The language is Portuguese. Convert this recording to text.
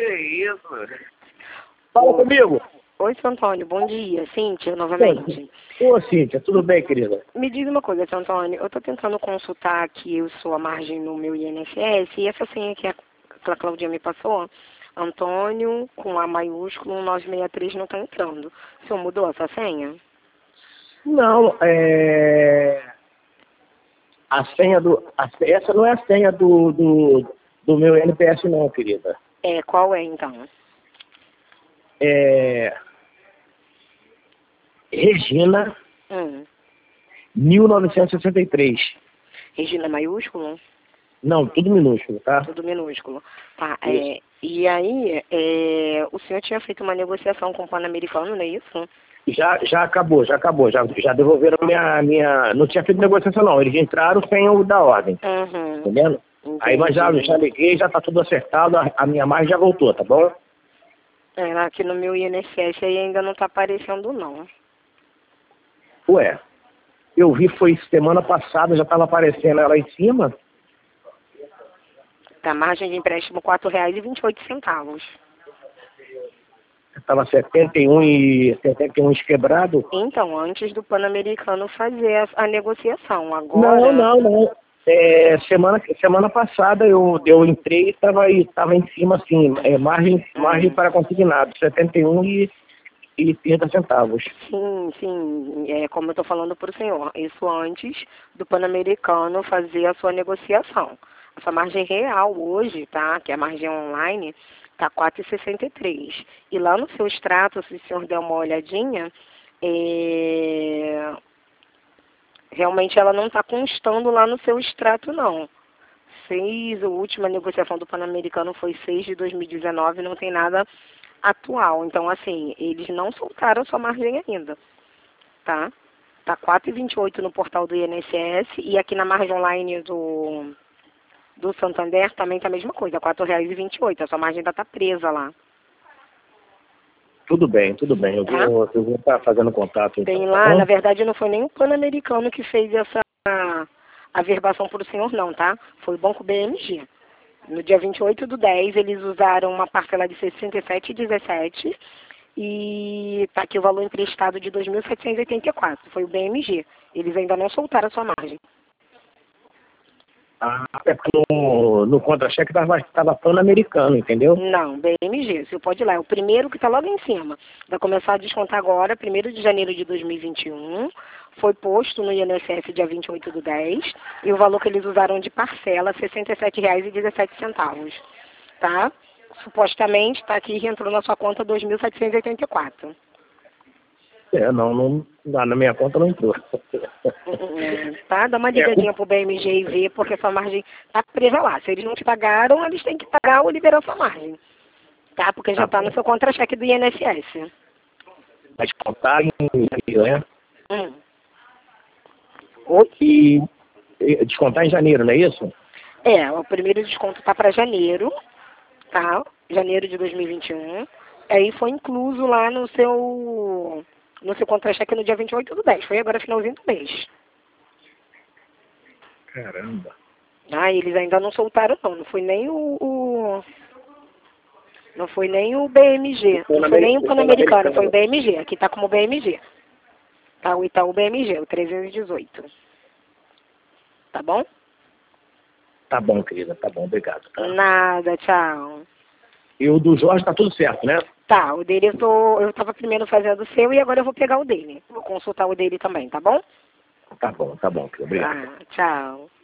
isso? Fala comigo. Oi, seu Antônio, bom dia. Cíntia, novamente. Ô, Cíntia, tudo bem, querida? Me diz uma coisa, seu Antônio, eu estou tentando consultar aqui a sua margem no meu INSS e essa senha que a Claudinha me passou, Antônio, com A maiúsculo, 1963 não está entrando. O senhor mudou essa senha? Não, a senha essa não é a senha do meu NPS não, querida. Qual é então? Regina 1963. Regina maiúsculo? Não, tudo minúsculo, tá? Tudo minúsculo. Tá, e aí, o senhor tinha feito uma negociação com o Pan-Americano, não é isso? Já acabou. Já devolveram minha... Não tinha feito negociação, não. Eles entraram sem o da ordem. Entendendo? Entendi. Aí, mas já liguei, já tá tudo acertado. A minha margem já voltou, tá bom? Aqui no meu INSS aí ainda não tá aparecendo, não. Ué, eu vi foi semana passada, já estava aparecendo ela em cima. Tá, margem de empréstimo R$ 4,28. Estava 71 quebrado. Então, antes do Pan-Americano fazer a negociação. Agora... Não. Semana passada eu entrei e estava em cima, assim, margem para consignado, 71 e 30 centavos. Sim. Como eu estou falando para o senhor, isso antes do Pan-Americano fazer a sua negociação. Essa margem real hoje, tá? Que é a margem online, tá 4,63. E lá no seu extrato, se o senhor der uma olhadinha, realmente ela não está constando lá no seu extrato, não. A última negociação do Pan-Americano foi 6 de 2019, não tem nada atual. Então, assim, eles não soltaram a sua margem ainda, tá? Tá 4,28 no portal do INSS e aqui na margem online do Santander também tá a mesma coisa, R$ 4,28. A sua margem ainda tá presa lá. Tudo bem. Eu vou estar fazendo contato. Então, Tem lá, na verdade, não foi nem o Pan-Americano que fez essa averbação para o senhor, não, tá? Foi o Banco BMG. No dia 28/10, eles usaram uma parcela de 67,17 e tá aqui o valor emprestado de 2.784. Foi o BMG. Eles ainda não soltaram a sua margem. No contra-cheque estava Pan-Americano, entendeu? Não, BMG. Você pode ir lá. É o primeiro que está logo em cima. Vai começar a descontar agora, 1º de janeiro de 2021. Foi posto no INSS dia 28/10. E o valor que eles usaram de parcela, R$ 67,17. Tá? Supostamente está aqui e entrou na sua conta 2.784. Não, na minha conta não entrou. Tá? Dá uma ligadinha pro BMG e vê, porque sua margem tá presa lá. Se eles não te pagaram, eles têm que pagar ou liberar sua margem. Tá? Porque já tá no seu contra-cheque do INSS. Vai descontar em janeiro, né? E descontar em janeiro, não é isso? O primeiro desconto tá para janeiro, tá? Janeiro de 2021. Aí foi incluso lá no seu contra-cheque no dia 28/10. Foi agora finalzinho do mês. Caramba. Eles ainda não soltaram, não. Não foi nem não foi nem o BMG. Não foi nem o Pan-Americano. Foi o BMG. Aqui tá como BMG. Tá? O Itaú BMG, o 318. Tá bom? Tá bom, querida. Tá bom. Obrigado. Tá? Nada, tchau. E o do Jorge tá tudo certo, né? Tá, o dele eu tava primeiro fazendo o seu e agora eu vou pegar o dele. Vou consultar o dele também, tá bom? Tá bom, querida. Obrigado. Tchau.